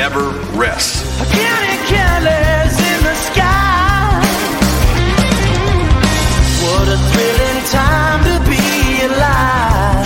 never rests. Careless in the sky. What a thrilling time to be alive.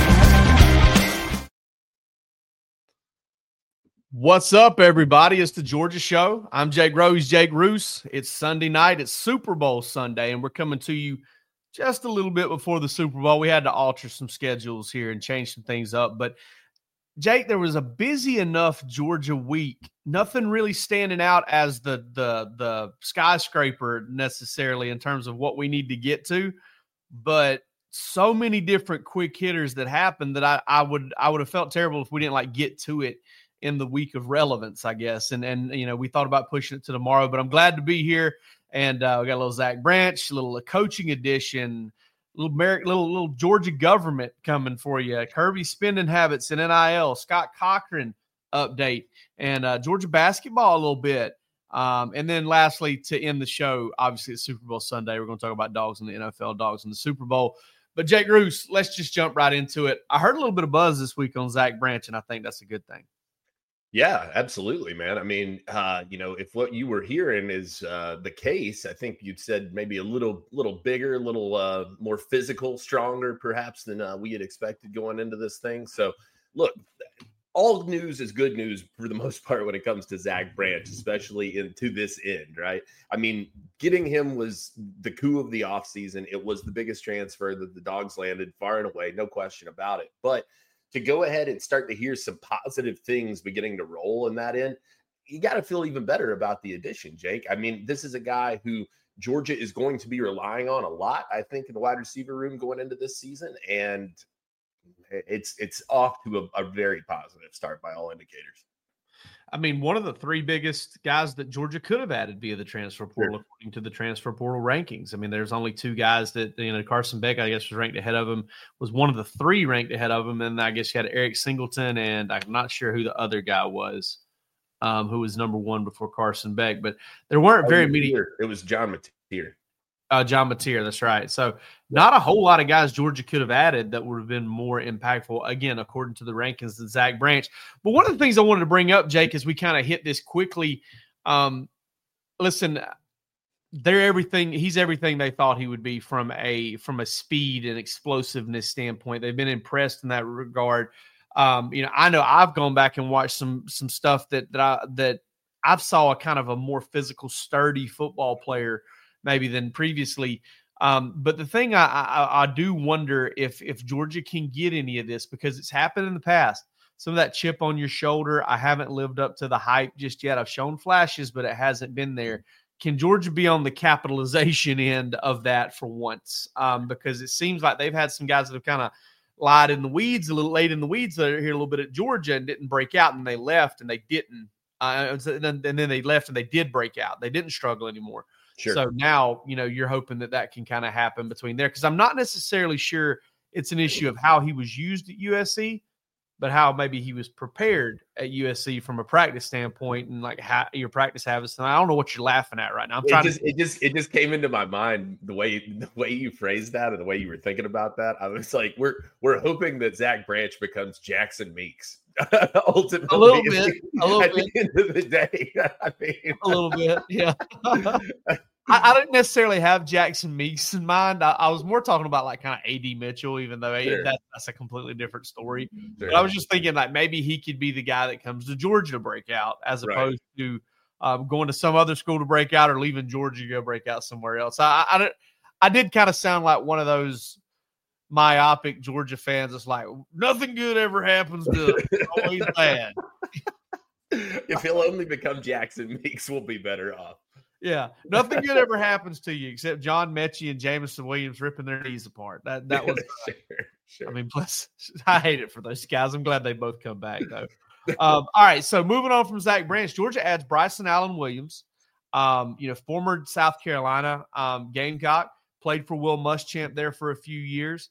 What's up, everybody? It's the Georgia Show. I'm Jake Rowe. He's Jake Roos. It's Sunday night. It's Super Bowl Sunday, and we're coming to you just a little bit before the Super Bowl. We had to alter some schedules here and change some things up. But, Jake, there was a busy enough Georgia week. Nothing really standing out as the skyscraper necessarily in terms of what we need to get to, but so many different quick hitters that happened that I would have felt terrible if we didn't get to it in the week of relevance, I guess. And you know, we thought about pushing it to tomorrow, but I'm glad to be here. And we got a little Zach Branch, a little coaching edition, little Georgia government coming for you. Kirby spending habits in NIL, Scott Cochran update, and Georgia basketball a little bit. And then lastly, to end the show, obviously it's Super Bowl Sunday. We're going to talk about dogs in the NFL, dogs in the Super Bowl. But Jake Roos, let's just jump right into it. I heard a little bit of buzz this week on Zach Branch, and I think that's a good thing. Yeah, absolutely, man. I mean, if what you were hearing is the case, I think you'd said maybe a little bigger, a little more physical, stronger, perhaps than we had expected going into this thing. So, look, all news is good news for the most part when it comes to Zach Branch, especially into this end, right? I mean, getting him was the coup of the offseason. It was the biggest transfer that the Dogs landed far and away, no question about it. But to go ahead and start to hear some positive things beginning to roll in that end, you got to feel even better about the addition, Jake. I mean, this is a guy who Georgia is going to be relying on a lot, I think, in the wide receiver room going into this season. And it's off to a very positive start by all indicators. I mean, one of the three biggest guys that Georgia could have added via the transfer portal, according to the transfer portal rankings. I mean, there's only two guys that, Carson Beck, I guess, was ranked ahead of him, was one of the three ranked ahead of him. And I guess you had Eric Singleton, and I'm not sure who the other guy was, who was number one before Carson Beck. But there weren't very many. It was John Mateer. John Mateer, that's right. So not a whole lot of guys Georgia could have added that would have been more impactful, again, according to the rankings than Zach Branch. But one of the things I wanted to bring up, Jake, as we kind of hit this quickly, listen, he's everything they thought he would be from a speed and explosiveness standpoint. They've been impressed in that regard. I know I've gone back and watched some stuff that I've saw a kind of a more physical, sturdy football player maybe than previously. But the thing I do wonder if Georgia can get any of this, because it's happened in the past. Some of that chip on your shoulder, I haven't lived up to the hype just yet. I've shown flashes, but it hasn't been there. Can Georgia be on the capitalization end of that for once? Because it seems like they've had some guys that have kind of lied in the weeds, a little late in the weeds that are here a little bit at Georgia and didn't break out, and they left and they didn't. And then they left and they did break out. They didn't struggle anymore. Sure. So now, you're hoping that can kind of happen between there, because I'm not necessarily sure it's an issue of how he was used at USC, but how maybe he was prepared at USC from a practice standpoint and how your practice habits. And I don't know what you're laughing at right now. It just came into my mind the way you phrased that and the way you were thinking about that. I was like, we're hoping that Zach Branch becomes Jackson Meeks. Ultimately, a little bit. At the end of the day, I mean, a little bit, yeah. I didn't necessarily have Jackson Meeks in mind. I was more talking about kind of A.D. Mitchell, even though that's a completely different story. Sure. But I was just thinking maybe he could be the guy that comes to Georgia to break out, as opposed to going to some other school to break out or leaving Georgia to go break out somewhere else. I did kind of sound like one of those myopic Georgia fans. It's like nothing good ever happens good. It's always bad. If he'll only become Jackson Meeks, we'll be better off. Yeah, nothing good ever happens to you except John Mechie and Jameson Williams ripping their knees apart. That was sure. I mean, plus I hate it for those guys. I'm glad they both come back though. All right, so moving on from Zach Branch, Georgia adds Bryson Allen Williams, former South Carolina Gamecock, played for Will Muschamp there for a few years.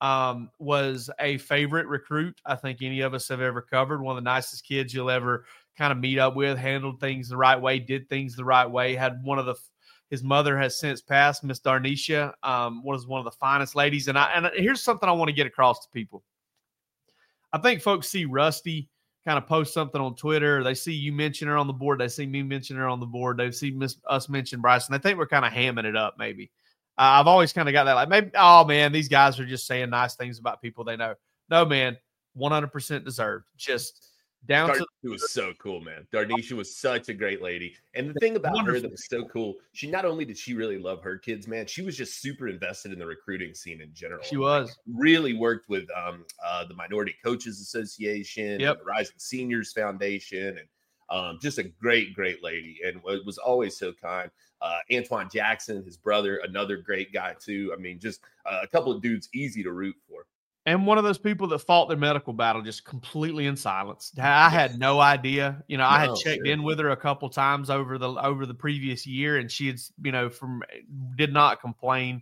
Was a favorite recruit I think any of us have ever covered. One of the nicest kids you'll ever kind of meet up with, handled things the right way, did things the right way. Had his mother has since passed, Miss Darnisha, was one of the finest ladies. And here's something I want to get across to people. I think folks see Rusty kind of post something on Twitter, they see you mention her on the board, they see me mention her on the board, they see us mention Bryson, they think we're kind of hamming it up maybe. I've always kind of got that, like, maybe, oh, man, these guys are just saying nice things about people they know. No, man, 100% deserved. Just down Darnisha to was so cool, man. Darnisha was such a great lady. And the thing about her that was so cool, she not only did she really love her kids, man, she was just super invested in the recruiting scene in general. She was. Really worked with the Minority Coaches Association, Yep. and the Rising Seniors Foundation, and just a great, great lady. And it was always so kind. Antoine Jackson, his brother, another great guy too. I mean, just a couple of dudes easy to root for. And one of those people that fought their medical battle just completely in silence. I had no idea. You know, I had checked in with her a couple times over the previous year, and she had, you know, did not complain.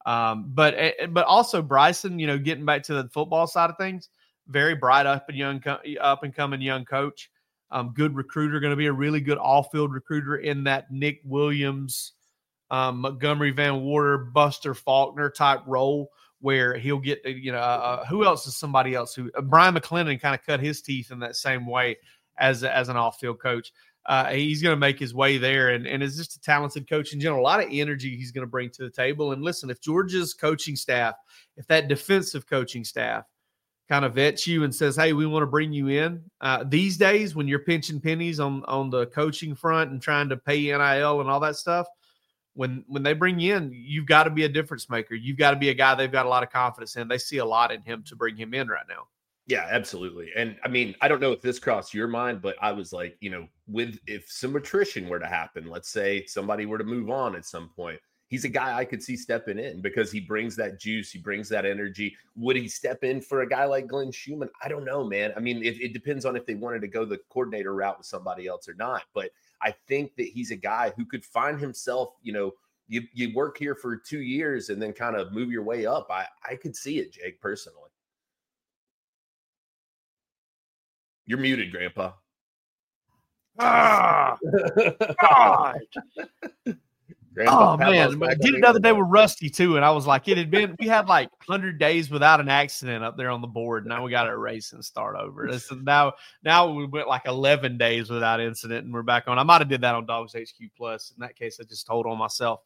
But also Bryson, you know, getting back to the football side of things, very bright up and coming young coach. Good recruiter, going to be a really good all-field recruiter in that Nick Williams, Montgomery Van Water, Buster Faulkner type role, where he'll get, you know, who else is somebody else who Brian McClendon kind of cut his teeth in that same way as an off-field coach. He's going to make his way there and is just a talented coach in general. A lot of energy he's going to bring to the table. And listen, if Georgia's coaching staff, if that defensive coaching staff kind of vets you and says, hey, we want to bring you in. These days, when you're pinching pennies on the coaching front and trying to pay NIL and all that stuff, when they bring you in, you've got to be a difference maker. You've got to be a guy they've got a lot of confidence in. They see a lot in him to bring him in right now. Yeah, absolutely. And I mean, I don't know if this crossed your mind, but I was like, you know, if some attrition were to happen, let's say somebody were to move on at some point, he's a guy I could see stepping in because he brings that juice. He brings that energy. Would he step in for a guy like Glenn Schumann? I don't know, man. I mean, it depends on if they wanted to go the coordinator route with somebody else or not. But I think that he's a guy who could find himself, you know, you work here for 2 years and then kind of move your way up. I could see it, Jake, personally. You're muted, Grandpa. Ah, God. Grandpa, oh, man. I did it the other day with Rusty, too, and I was like, we had like 100 days without an accident up there on the board. Now we got to erase and start over. Now we went like 11 days without incident, and we're back on. I might have did that on Dogs HQ Plus. In that case, I just told on myself.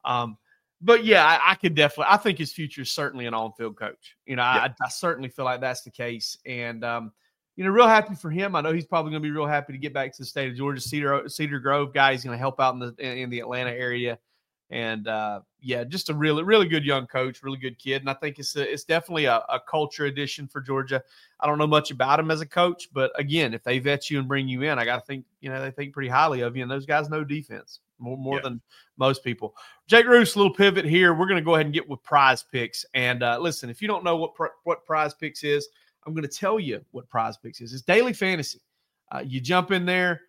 But, yeah, I could definitely – I think his future is certainly an on-field coach. You know, yeah. I certainly feel like that's the case. And, you know, real happy for him. I know he's probably going to be real happy to get back to the state of Georgia. Cedar Grove guy. He's going to help out in the Atlanta area. And, yeah, just a really, really good young coach, really good kid. And I think it's definitely a culture addition for Georgia. I don't know much about him as a coach, but, again, if they vet you and bring you in, I got to think, you know, they think pretty highly of you. And those guys know defense more than most people. Jake Roos, a little pivot here. We're going to go ahead and get with Prize Picks. And, listen, if you don't know what Prize Picks is, I'm going to tell you what Prize Picks is. It's daily fantasy. You jump in there,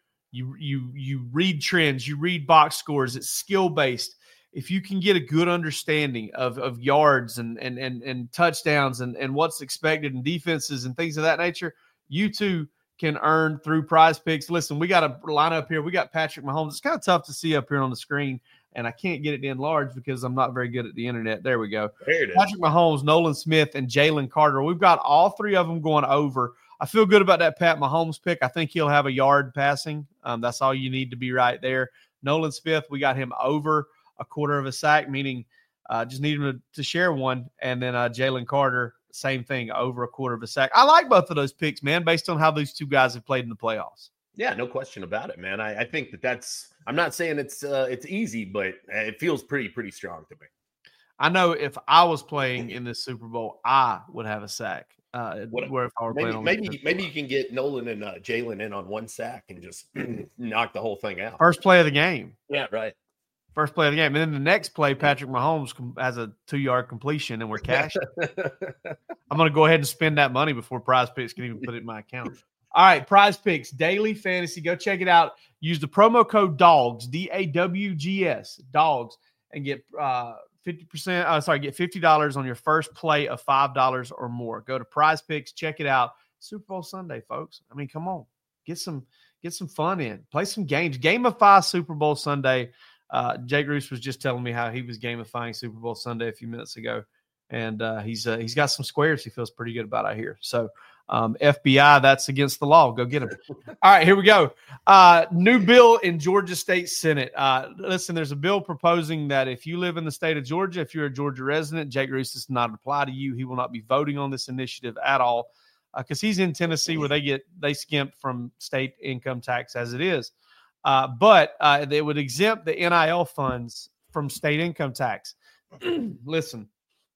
you read trends, you read box scores. It's skill-based. If you can get a good understanding of yards and touchdowns and what's expected and defenses and things of that nature, you too can earn through Prize Picks. Listen, we got a lineup here. We got Patrick Mahomes. It's kind of tough to see up here on the screen, and I can't get it in large because I'm not very good at the internet. There we go. There it is. Patrick Mahomes, Nolan Smith, and Jalen Carter. We've got all three of them going over. I feel good about that Pat Mahomes pick. I think he'll have a yard passing. That's all you need to be right there. Nolan Smith, we got him over a quarter of a sack, meaning just need him to share one. And then Jalen Carter, same thing, over a quarter of a sack. I like both of those picks, man, based on how these two guys have played in the playoffs. Yeah, no question about it, man. I think that's – I'm not saying it's easy, but it feels pretty strong to me. I know if I was playing in this Super Bowl, I would have a sack. Where if I were playing maybe you can get Nolan and Jalen in on one sack and just knock the whole thing out. First play of the game. Yeah, right. First play of the game. And then the next play, Patrick Mahomes has a 2-yard completion, and we're cashing. I'm going to go ahead and spend that money before Prize Picks can even put it in my account. All right, Prize Picks, daily fantasy. Go check it out. Use the promo code DAWGS, DAWGS, DAWGS, and get get $50 on your first play of $5 or more. Go to Prize Picks, check it out. Super Bowl Sunday, folks. I mean, come on. Get some fun in. Play some games. Gamify Super Bowl Sunday. Jake Roos was just telling me how he was gamifying Super Bowl Sunday a few minutes ago, and he's got some squares he feels pretty good about out here. So FBI, that's against the law. Go get them. All right, here we go. New bill in Georgia State Senate. Listen, there's a bill proposing that if you live in the state of Georgia, if you're a Georgia resident, Jake Roos does not apply to you. He will not be voting on this initiative at all because he's in Tennessee where they skimp from state income tax as it is. But they would exempt the NIL funds from state income tax. Listen,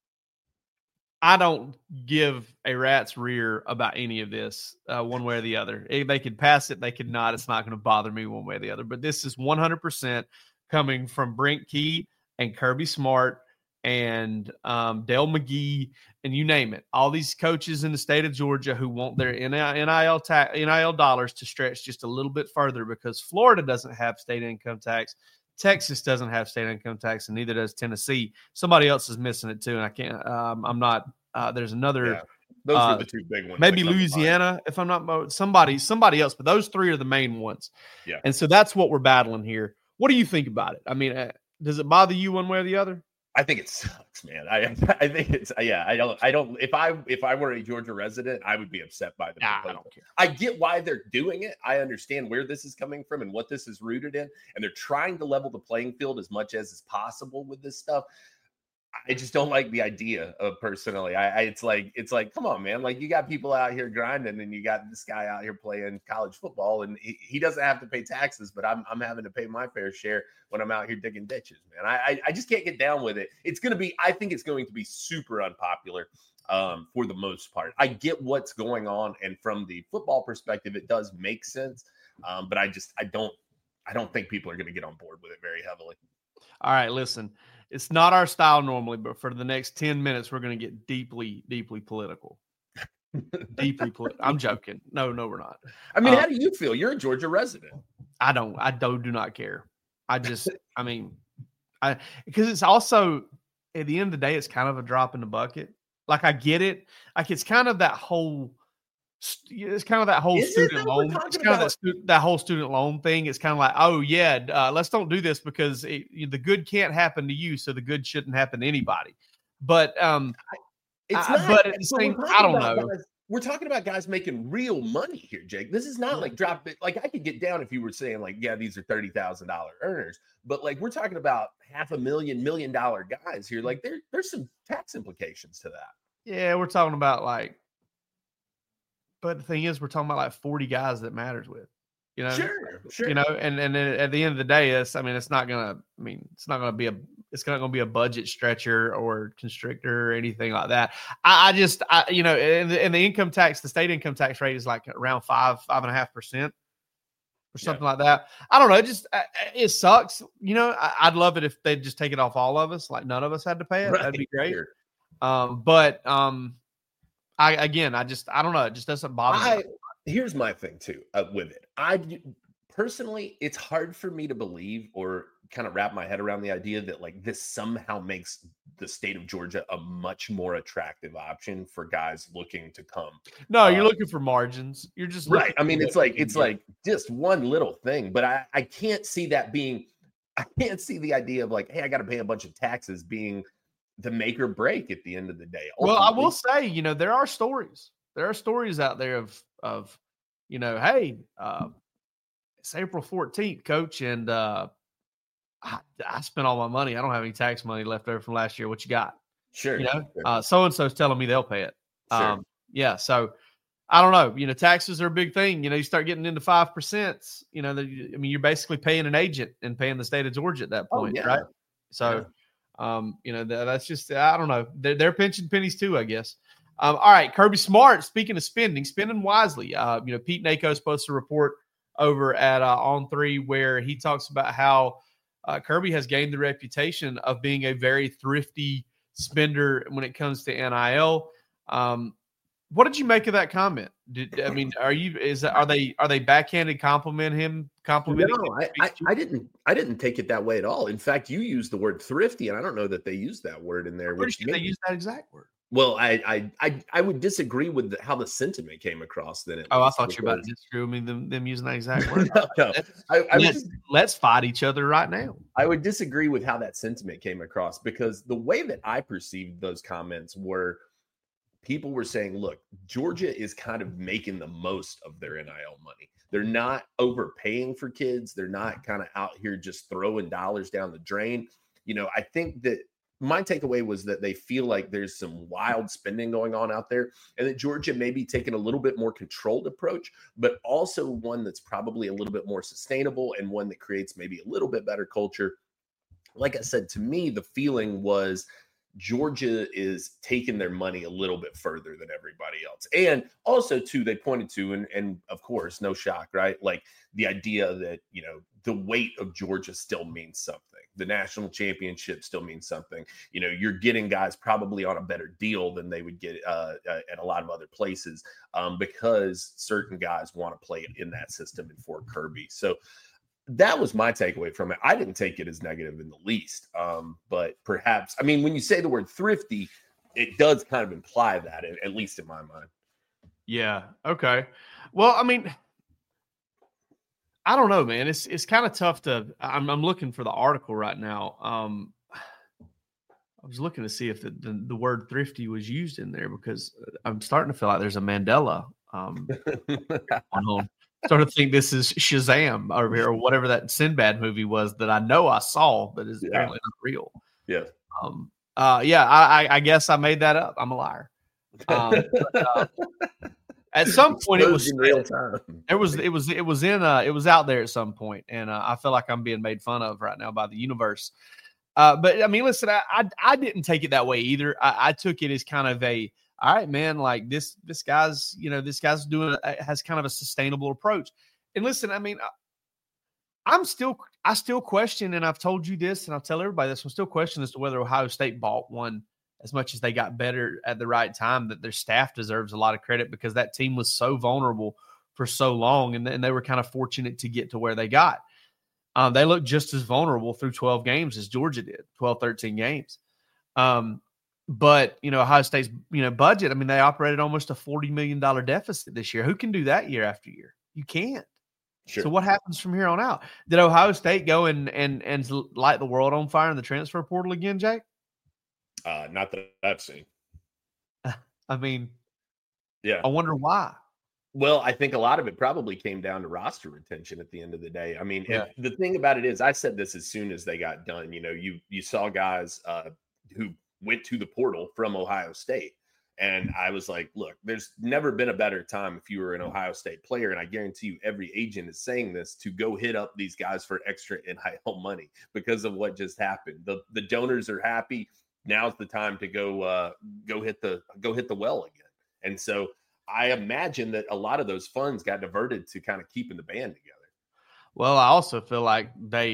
I don't give a rat's rear about any of this one way or the other. They could pass it. They could not. It's not going to bother me one way or the other. But this is 100% coming from Brent Key and Kirby Smart and Dale McGee and you name it. All these coaches in the state of Georgia who want their NIL dollars to stretch just a little bit further because Florida doesn't have state income tax. Texas doesn't have state income tax, and neither does Tennessee. Somebody else is missing it too, and I can't. I'm not. There's another. Yeah, those are the two big ones. Maybe Louisiana, if I'm not. Somebody else, but those three are the main ones. Yeah. And so that's what we're battling here. What do you think about it? I mean, does it bother you one way or the other? I think it sucks, man. I think it's I don't if I were a Georgia resident, I would be upset by the proposal. I don't care. I get why they're doing it. I understand where this is coming from and what this is rooted in, and they're trying to level the playing field as much as is possible with this stuff. I just don't like the idea of personally. It's like, come on, man. Like you got people out here grinding and you got this guy out here playing college football and he doesn't have to pay taxes, but I'm having to pay my fair share when I'm out here digging ditches, man. I just can't get down with it. I think it's going to be super unpopular for the most part. I get what's going on. And from the football perspective, it does make sense. But I don't think people are going to get on board with it very heavily. All right, listen. It's not our style normally, but for the next 10 minutes, we're going to get deeply, deeply political. Deeply political. I'm joking. No, we're not. I mean, how do you feel? You're a Georgia resident. I do not care. Because it's also, at the end of the day, it's kind of a drop in the bucket. Like, I get it. Like, it's kind of that whole student loan. It's kind of that whole student loan thing. It's kind of like, oh yeah, let's don't do this because the good can't happen to you, so the good shouldn't happen to anybody. But but at the same, I don't know. We're talking about guys making real money here, Jake. This is not like drop it. Like I could get down if you were saying like, yeah, these are $30,000 earners, but like we're talking about $500,000, $1 million guys here. Like there's some tax implications to that. Yeah, we're talking about like. But the thing is, we're talking about like 40 guys that matters with, you know, sure. You know, and at the end of the day, it's not going to be a budget stretcher or constrictor or anything like that. You know, and the income tax, the state income tax rate is like around 5.5% or something like that. I don't know. It sucks. You know, I'd love it if they'd just take it off all of us. Like none of us had to pay it. Right. That'd be great. Sure. I don't know. It just doesn't bother me. Here's my thing too with it. Personally, it's hard for me to believe or kind of wrap my head around the idea that like this somehow makes the state of Georgia a much more attractive option for guys looking to come. No, you're looking for margins. You're just right. I mean, it's like just one little thing, but I can't see that being. I can't see the idea of like, hey, I got to pay a bunch of taxes being the make or break at the end of the day. Ultimately. Well, I will say, you know, there are stories out there of, you know, hey, it's April 14th, coach. And I spent all my money. I don't have any tax money left over from last year. What you got? Sure. You know, so-and-so's telling me they'll pay it. Sure. Yeah. So I don't know, you know, taxes are a big thing. You know, you start getting into 5%, you know, you're basically paying an agent and paying the state of Georgia at that point. Right. So, you know, that's just, I don't know. They're pinching pennies too, I guess. All right. Kirby Smart, speaking of spending wisely. You know, Pete Nako's supposed to report over at On3 where he talks about how Kirby has gained the reputation of being a very thrifty spender when it comes to NIL. What did you make of that comment? Are they backhanded complimenting him? No, I didn't take it that way at all. In fact, you used the word thrifty, and I don't know that they used that word in there. They used that exact word. Well, I would disagree with how the sentiment came across. Then I thought you were about to disagree with me them using that exact word. No. Let's fight each other right now. I would disagree with how that sentiment came across because the way that I perceived those comments were people were saying, look, Georgia is kind of making the most of their NIL money. They're not overpaying for kids. They're not kind of out here just throwing dollars down the drain. I think that my takeaway was that they feel like there's some wild spending going on out there, and that Georgia may be taking a little bit more controlled approach, but also one that's probably a little bit more sustainable and one that creates maybe a little bit better culture. Like I said, to me, the feeling was Georgia is taking their money a little bit further than everybody else. And also, too, they pointed to, and of course, no shock, right? Like the idea that, the weight of Georgia still means something. The national championship still means something. You're getting guys probably on a better deal than they would get at a lot of other places because certain guys want to play in that system in Fort Kirby. So that was my takeaway from it. I didn't take it as negative in the least. But perhaps, when you say the word thrifty, it does kind of imply that, at least in my mind. Yeah. Okay. Well, I don't know, man. It's kind of tough to. I'm looking for the article right now. I was looking to see if the word thrifty was used in there because I'm starting to feel like there's a Mandela. Sort of think this is Shazam or whatever that Sinbad movie was that I know I saw, but is apparently not real. Yeah. I guess I made that up. I'm a liar. At some point, it was in real time. It was out there at some point, and I feel like I'm being made fun of right now by the universe. But listen, I didn't take it that way either. I took it as kind of a, all right, man, like this guy's has kind of a sustainable approach. And listen, I still question, and I've told you this, and I'll tell everybody this, I'm still questioning as to whether Ohio State bought one. As much as they got better at the right time, that their staff deserves a lot of credit because that team was so vulnerable for so long, and they were kind of fortunate to get to where they got. They looked just as vulnerable through 12 games as Georgia did, 12, 13 games. But, Ohio State's, budget, they operated almost a $40 million deficit this year. Who can do that year after year? You can't. Sure. So what happens from here on out? Did Ohio State go and light the world on fire in the transfer portal again, Jake? Not that I've seen. Yeah. I wonder why. Well, I think a lot of it probably came down to roster retention at the end of the day. The thing about it is, I said this as soon as they got done. You saw guys who went to the portal from Ohio State. And I was like, look, there's never been a better time if you were an Ohio State player. And I guarantee you every agent is saying this to go hit up these guys for extra NIL money because of what just happened. The donors are happy. Now's the time to go hit the well again. And so I imagine that a lot of those funds got diverted to kind of keeping the band together. Well, I also feel like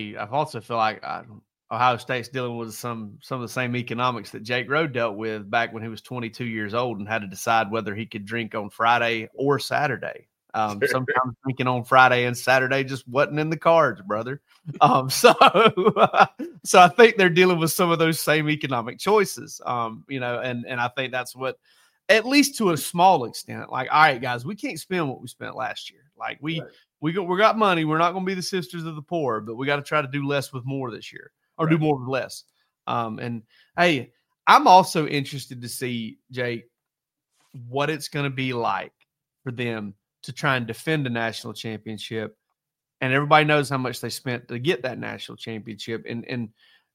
Ohio State's dealing with some of the same economics that Jake Rowe dealt with back when he was 22 years old and had to decide whether he could drink on Friday or Saturday. Sometimes drinking on Friday and Saturday just wasn't in the cards, brother. So I think they're dealing with some of those same economic choices. And I think that's what, at least to a small extent, like, all right, guys, we can't spend what we spent last year. Like we got money. We're not going to be the sisters of the poor, but we got to try to do less with more this year, or do more with less. And hey, I'm also interested to see, Jake, what it's going to be like for them to try and defend a national championship. And everybody knows how much they spent to get that national championship. And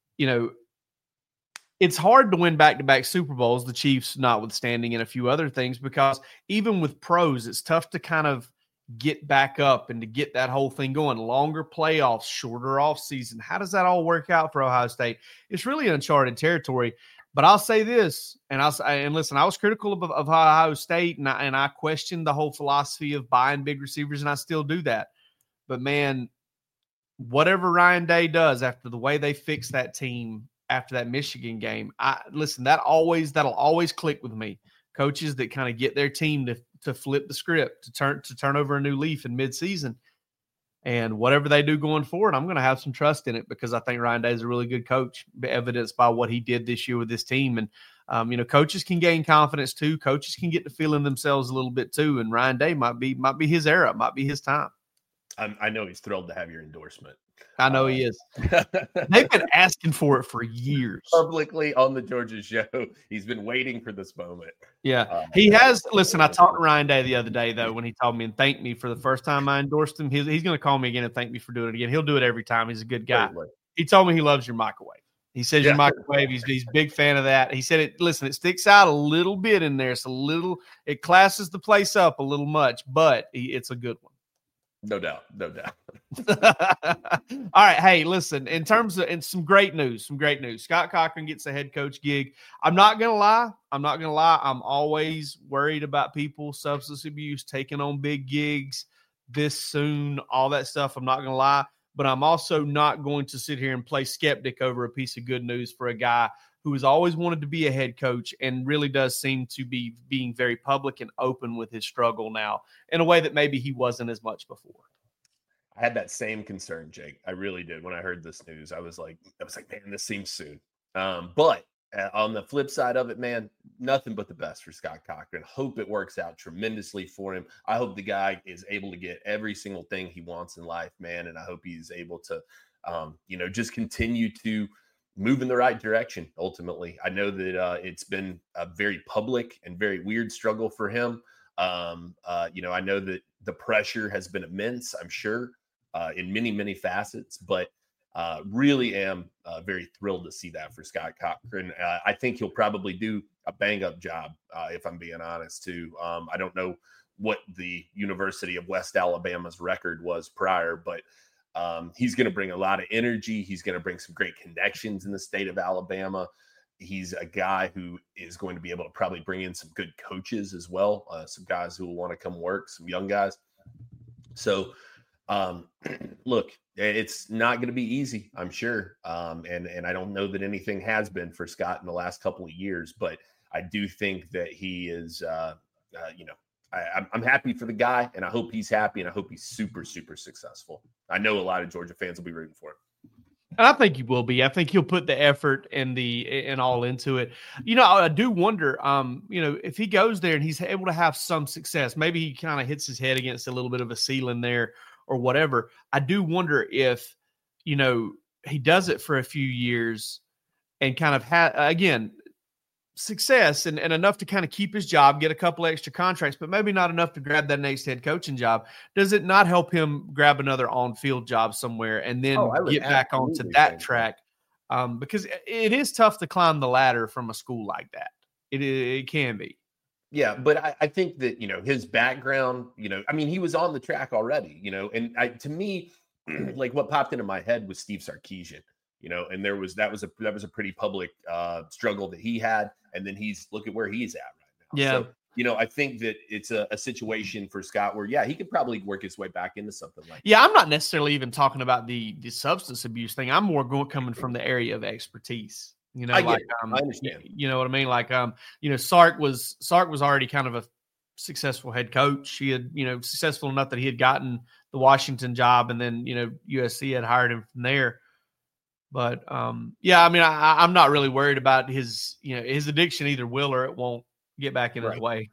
it's hard to win back-to-back Super Bowls, the Chiefs notwithstanding, and a few other things, because even with pros, it's tough to kind of get back up and to get that whole thing going. Longer playoffs, shorter off season. How does that all work out for Ohio State? It's really uncharted territory. But I'll say this, and listen, I was critical of Ohio State, and I questioned the whole philosophy of buying big receivers, and I still do that. But man, whatever Ryan Day does after the way they fix that team after that Michigan game, that'll always click with me. Coaches that kind of get their team to flip the script, to turn over a new leaf in midseason. And whatever they do going forward, I'm going to have some trust in it because I think Ryan Day is a really good coach, evidenced by what he did this year with this team. And, coaches can gain confidence too. Coaches can get to feeling themselves a little bit too. And Ryan Day might be his era, might be his time. I know he's thrilled to have your endorsement I know he is. They've been asking for it for years. Publicly on the Georgia show. He's been waiting for this moment. Yeah. He has. Listen, I talked to Ryan Day the other day, though, when he told me and thanked me for the first time I endorsed him. He's going to call me again and thank me for doing it again. He'll do it every time. He's a good guy. Certainly. He told me he loves your microwave. He says your microwave. He's a big fan of that. He said it. Listen, it sticks out a little bit in there. It's a little. It classes the place up a little much, but it's a good one. No doubt. All right. Hey, listen, in terms of and some great news. Scott Cochran gets a head coach gig. I'm not going to lie. I'm always worried about people, substance abuse, taking on big gigs this soon, all that stuff. I'm not going to lie. But I'm also not going to sit here and play skeptic over a piece of good news for a guy who has always wanted to be a head coach and really does seem to be being very public and open with his struggle now in a way that maybe he wasn't as much before. I had that same concern, Jake. I really did. When I heard this news, I was like, man, this seems soon. But on the flip side of it, man, nothing but the best for Scott Cochran. Hope it works out tremendously for him. I hope the guy is able to get every single thing he wants in life, man. And I hope he's able to, just continue to move in the right direction. Ultimately, I know that it's been a very public and very weird struggle for him. I know that the pressure has been immense, I'm sure, in many, many facets, but really am very thrilled to see that for Scott Cochran. I think he'll probably do a bang-up job, if I'm being honest, too. I don't know what the University of West Alabama's record was prior, but he's going to bring a lot of energy. He's going to bring some great connections in the state of Alabama. He's a guy who is going to be able to probably bring in some good coaches as well, some guys who will want to come work, some young guys. So, look, it's not going to be easy, I'm sure. And I don't know that anything has been for Scott in the last couple of years, but I do think that he is, I'm happy for the guy, and I hope he's happy, and I hope he's super, super successful. I know a lot of Georgia fans will be rooting for him. And I think he will be. I think he'll put the effort and all into it. I do wonder, if he goes there and he's able to have some success, maybe he kind of hits his head against a little bit of a ceiling there or whatever. I do wonder if, he does it for a few years and kind of again, success and enough to kind of keep his job, get a couple extra contracts, but maybe not enough to grab that next head coaching job. Does it not help him grab another on-field job somewhere and then get back onto that track? Because it is tough to climb the ladder from a school like that. It can be. Yeah, but I think that, his background, he was on the track already, and to me, like what popped into my head was Steve Sarkisian. And that was a pretty public struggle that he had, and then look at where he's at right now. Yeah. So, I think that it's a situation for Scott where, he could probably work his way back into something like that. Yeah, I'm not necessarily even talking about the substance abuse thing. I'm more coming from the area of expertise. I understand. You know what I mean? Like, Sark was already kind of a successful head coach. He had, successful enough that he had gotten the Washington job, and then, USC had hired him from there. But I'm not really worried about his addiction. Either will or it won't get back in his way.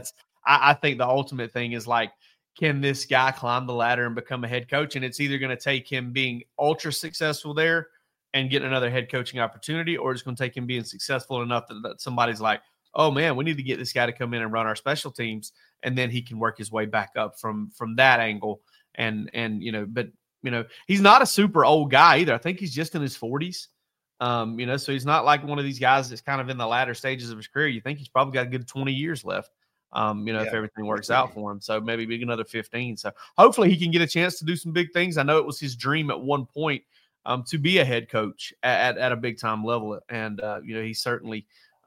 I think the ultimate thing is like, can this guy climb the ladder and become a head coach? And it's either going to take him being ultra successful there and getting another head coaching opportunity, or it's going to take him being successful enough that somebody's like, oh man, we need to get this guy to come in and run our special teams, and then he can work his way back up from that angle. But he's not a super old guy either. I think he's just in his 40s. So he's not like one of these guys that's kind of in the latter stages of his career. You think he's probably got a good 20 years left, if everything works out for him. So maybe another 15. So hopefully he can get a chance to do some big things. I know it was his dream at one point to be a head coach at a big time level. And, he certainly,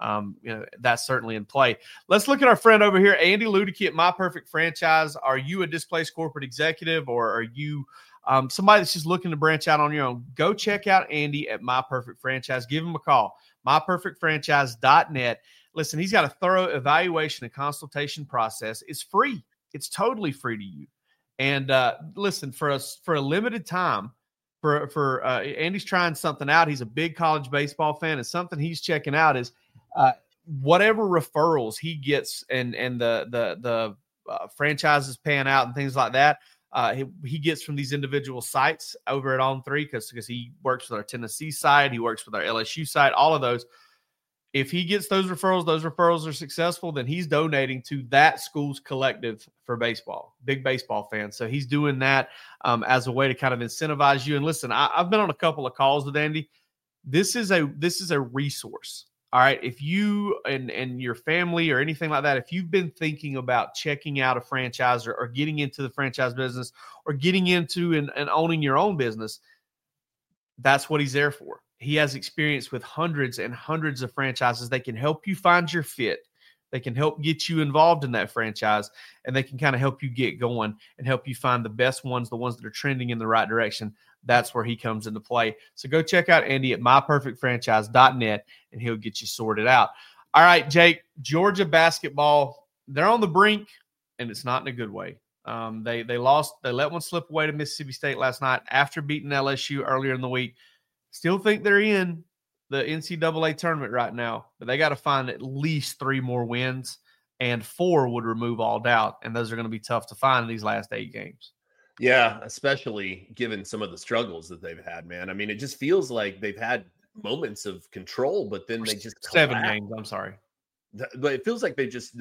that's certainly in play. Let's look at our friend over here, Andy Ludicky at My Perfect Franchise. Are you a displaced corporate executive, or are you somebody that's just looking to branch out on your own? Go check out Andy at My Perfect Franchise. Give him a call, myperfectfranchise.net. Listen, he's got a thorough evaluation and consultation process. It's free. It's totally free to you. And listen, for a limited time, for Andy's trying something out. He's a big college baseball fan, and something he's checking out is whatever referrals he gets and the franchises paying out and things like that. he gets from these individual sites over at On3 because he works with our Tennessee side, he works with our LSU side, all of those. If he gets those referrals are successful, then he's donating to that school's collective for baseball, big baseball fans. So he's doing that as a way to kind of incentivize you. And listen, I've been on a couple of calls with Andy. This is a resource. All right. If you and your family or anything like that, if you've been thinking about checking out a franchise or getting into the franchise business or getting into and owning your own business, that's what he's there for. He has experience with hundreds and hundreds of franchises. They can help you find your fit. They can help get you involved in that franchise, and they can kind of help you get going and help you find the best ones, the ones that are trending in the right direction. That's where he comes into play. So go check out Andy at myperfectfranchise.net, and he'll get you sorted out. All right, Jake, Georgia basketball, they're on the brink, and it's not in a good way. They lost. They let one slip away to Mississippi State last night after beating LSU earlier in the week. Still think they're in the NCAA tournament right now, but they got to find at least 3 more wins, and 4 would remove all doubt, and those are going to be tough to find in these last 8 games. Yeah, especially given some of the struggles that they've had, man. I mean, it just feels like they've had moments of control, but then they just 7 games. I'm sorry, but it feels like they've just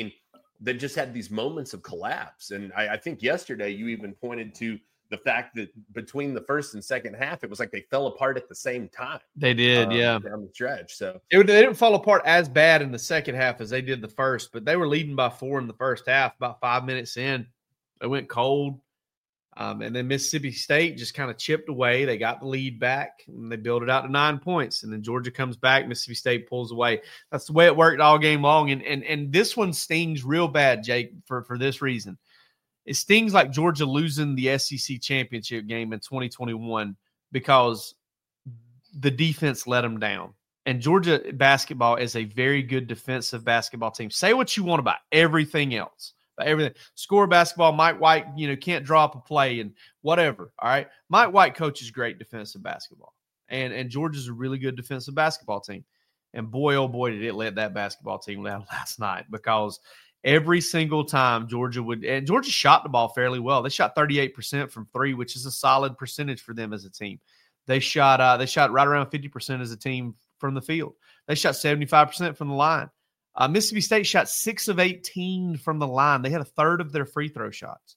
had these moments of collapse. And I think yesterday you even pointed to the fact that between the first and second half, it was like they fell apart at the same time. They did, yeah, down the stretch. So they didn't fall apart as bad in the second half as they did the first, but they were leading by 4 in the first half. About 5 minutes in, they went cold. And then Mississippi State just kind of chipped away. They got the lead back, and they built it out to 9 points. And then Georgia comes back. Mississippi State pulls away. That's the way it worked all game long. And this one stings real bad, Jake, for this reason. It stings like Georgia losing the SEC championship game in 2021 because the defense let them down. And Georgia basketball is a very good defensive basketball team. Say what you want about everything else. Everything. Score basketball, Mike White, can't drop a play and whatever. All right. Mike White coaches great defensive basketball. And Georgia's a really good defensive basketball team. And boy, oh boy, did it let that basketball team down last night, because every single time Georgia shot the ball fairly well. They shot 38% from 3, which is a solid percentage for them as a team. They shot right around 50% as a team from the field. They shot 75% from the line. Mississippi State shot 6 of 18 from the line. They had a third of their free throw shots.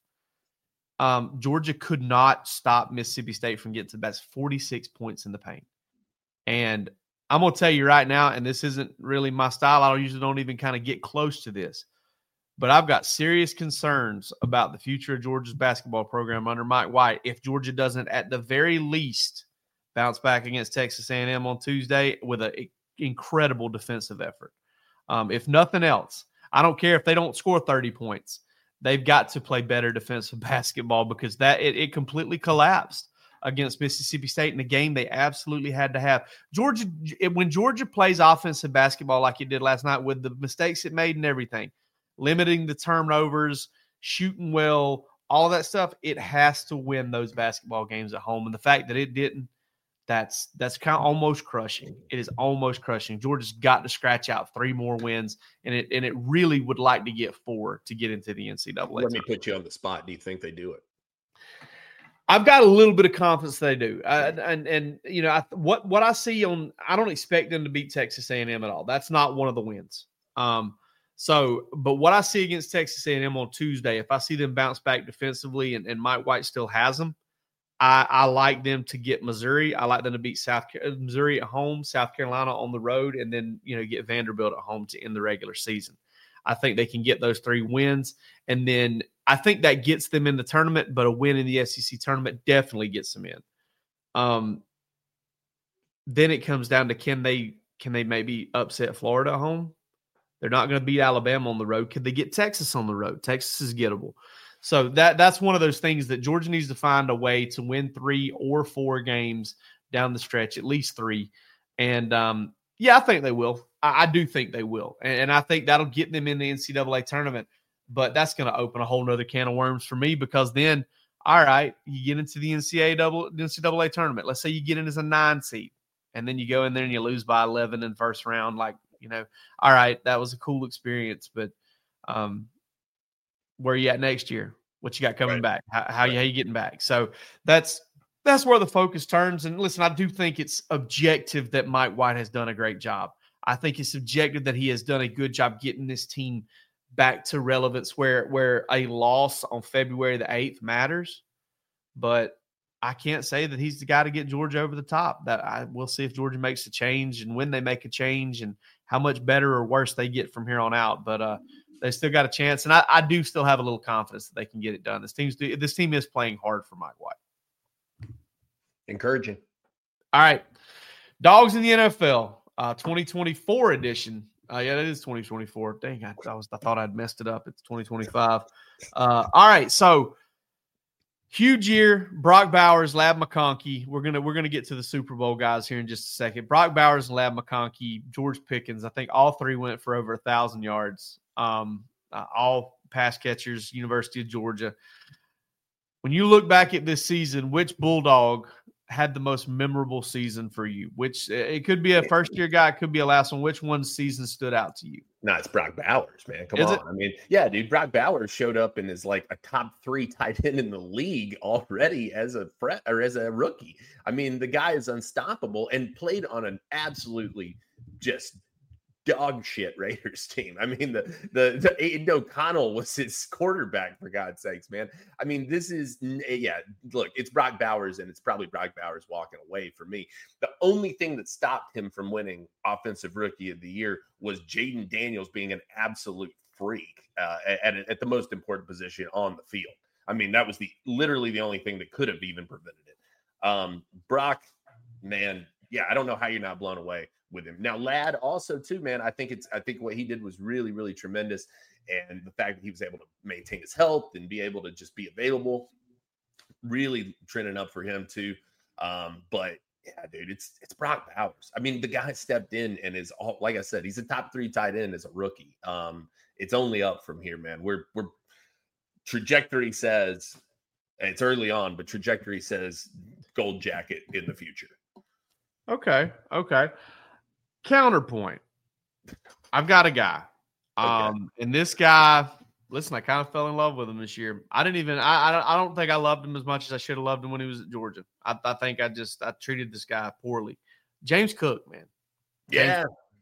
Georgia could not stop Mississippi State from getting to the best 46 points in the paint. And I'm going to tell you right now, and this isn't really my style. I usually don't even kind of get close to this. But I've got serious concerns about the future of Georgia's basketball program under Mike White if Georgia doesn't, at the very least, bounce back against Texas A&M on Tuesday with an incredible defensive effort. If nothing else, I don't care if they don't score 30 points. They've got to play better defensive basketball, because it completely collapsed against Mississippi State in a game they absolutely had to have. When Georgia plays offensive basketball like it did last night, with the mistakes it made and everything, limiting the turnovers, shooting well, all of that stuff, it has to win those basketball games at home. And the fact that it didn't, that's kind of almost crushing. It is almost crushing. Georgia's got to scratch out 3 more wins, and it really would like to get 4 to get into the NCAA. Let me put you on the spot. Do you think they do it? I've got a little bit of confidence they do. What I see I don't expect them to beat Texas A&M at all. That's not one of the wins. But what I see against Texas A&M on Tuesday, if I see them bounce back defensively and Mike White still has them, I like them to get Missouri. I like them to beat Missouri at home, South Carolina on the road, and then get Vanderbilt at home to end the regular season. I think they can get those 3 wins, and then I think that gets them in the tournament. But a win in the SEC tournament definitely gets them in. Then it comes down to can they maybe upset Florida at home? They're not going to beat Alabama on the road. Could they get Texas on the road? Texas is gettable. So that's one of those things that Georgia needs to find a way to win 3 or 4 games down the stretch, at least 3. And, I think they will. I do think they will. And I think that'll get them in the NCAA tournament. But that's going to open a whole nother can of worms for me, because then, all right, you get into the NCAA tournament. Let's say you get in as a 9 seed, and then you go in there and you lose by 11 in first round. All right, that was a cool experience, but where are you at next year? What you got coming back? How you getting back? So that's where the focus turns. And listen, I do think it's objective that Mike White has done a great job. I think it's subjective that he has done a good job getting this team back to relevance where a loss on February the 8th matters. But I can't say that he's the guy to get Georgia over the top. We'll see if Georgia makes a change and when they make a change and how much better or worse they get from here on out. But they still got a chance. And I do still have a little confidence that they can get it done. This team is playing hard for Mike White. Encouraging. All right. Dogs in the NFL, 2024 edition. Yeah, it is 2024. Dang, I thought I'd messed it up. It's 2025. All right. So huge year. Brock Bowers, Ladd McConkey. We're gonna get to the Super Bowl guys here in just a second. Brock Bowers and Ladd McConkey, George Pickens. I think all three went for over 1,000 yards. All pass catchers, University of Georgia. When you look back at this season, which Bulldog had the most memorable season for you? Which it could be a first-year guy, it could be a last one. Which one's season stood out to you? No, it's Brock Bowers, man. Come on. I mean, yeah, dude, Brock Bowers showed up and is like a top 3 tight end in the league already as a rookie. I mean, the guy is unstoppable and played on an absolutely just dog shit Raiders team. I mean, the Aiden O'Connell was his quarterback, for God's sakes, man. I mean, look, it's Brock Bowers, and it's probably Brock Bowers walking away for me. The only thing that stopped him from winning Offensive Rookie of the Year was Jaden Daniels being an absolute freak at the most important position on the field. I mean, that was literally the only thing that could have even prevented it. Brock, man, yeah, I don't know how you're not blown away with him. Now, Ladd also too, man, I think what he did was really, really tremendous. And the fact that he was able to maintain his health and be able to just be available, really trending up for him too. But yeah, dude, it's Brock Bowers. I mean, the guy stepped in and is all, like I said, he's a top 3 tight end as a rookie. It's only up from here, man. We're trajectory says it's early on, but trajectory says gold jacket in the future. Okay. Counterpoint. I've got a guy. And this guy, listen, I kind of fell in love with him this year. I don't think I loved him as much as I should have loved him when he was at Georgia. I think I treated this guy poorly. James Cook, man. Yeah.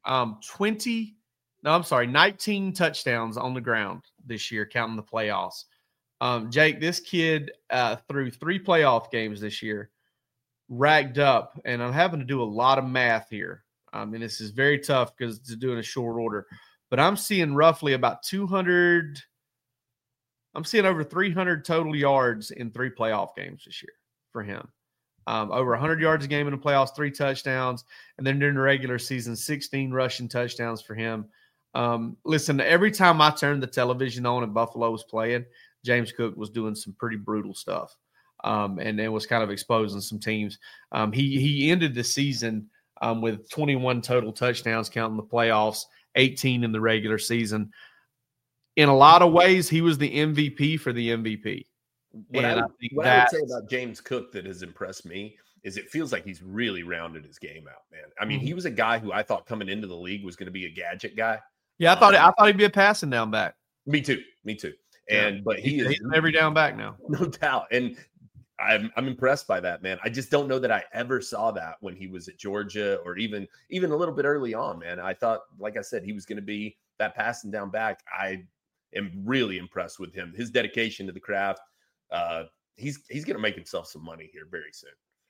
19 touchdowns on the ground this year, counting the playoffs. Jake, this kid through 3 playoff games this year racked up, and I'm having to do a lot of math here. And this is very tough because to do in a short order, but I'm seeing roughly about 200. I'm seeing over 300 total yards in 3 playoff games this year for him. Over 100 yards a game in the playoffs, 3 touchdowns, and then during the regular season, 16 rushing touchdowns for him. Listen, every time I turned the television on and Buffalo was playing, James Cook was doing some pretty brutal stuff, and it was kind of exposing some teams. He ended the season with 21 total touchdowns, counting the playoffs, 18 in the regular season. In a lot of ways, he was the MVP for the MVP. What I would say about James Cook that has impressed me is it feels like he's really rounded his game out, man. I mean, he was a guy who I thought coming into the league was going to be a gadget guy. Yeah, I thought he'd be a passing down back. Me too. But he's every down back now, no doubt. And I'm impressed by that, man. I just don't know that I ever saw that when he was at Georgia or even a little bit early on, man. I thought, like I said, he was going to be that passing down back. I am really impressed with him. His dedication to the craft. He's going to make himself some money here very soon.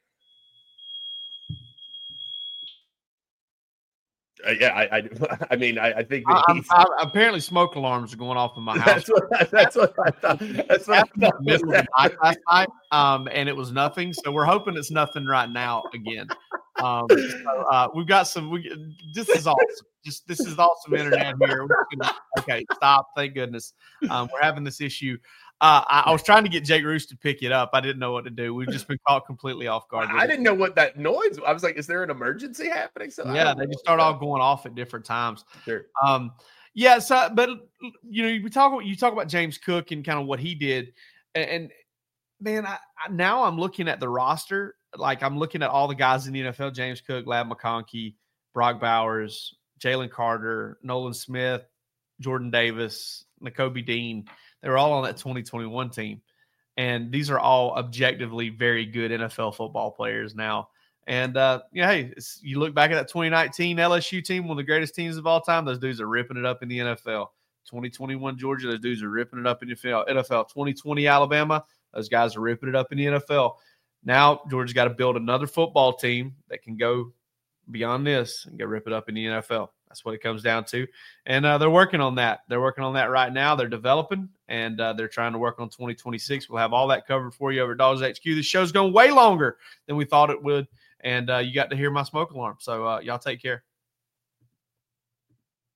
I think apparently smoke alarms are going off in my house. That's what I thought. That's what I thought. Last night, and it was nothing. So we're hoping it's nothing right now again. We've got some. This is awesome. This is awesome internet here. Okay, stop. Thank goodness. We're having this issue. I was trying to get Jake Roos to pick it up. I didn't know what to do. We've just been caught completely off guard. I didn't know what that noise. I was like, "Is there an emergency happening?" So yeah, they just start all going off at different times. Sure. Yeah. So, but you talk about James Cook and kind of what he did, and man, now I'm looking at the roster. Like I'm looking at all the guys in the NFL: James Cook, Ladd McConkey, Brock Bowers, Jalen Carter, Nolan Smith, Jordan Davis, Nakobe Dean. They were all on that 2021 team. And these are all objectively very good NFL football players now. And, hey, you look back at that 2019 LSU team, one of the greatest teams of all time, those dudes are ripping it up in the NFL. 2021 Georgia, those dudes are ripping it up in the NFL. 2020 Alabama, those guys are ripping it up in the NFL. Now Georgia's got to build another football team that can go beyond this and go rip it up in the NFL. That's what it comes down to. And they're working on that. They're working on that right now. They're developing, and they're trying to work on 2026. We'll have all that covered for you over at Dogs HQ. This show's going way longer than we thought it would, and you got to hear my smoke alarm. So y'all take care.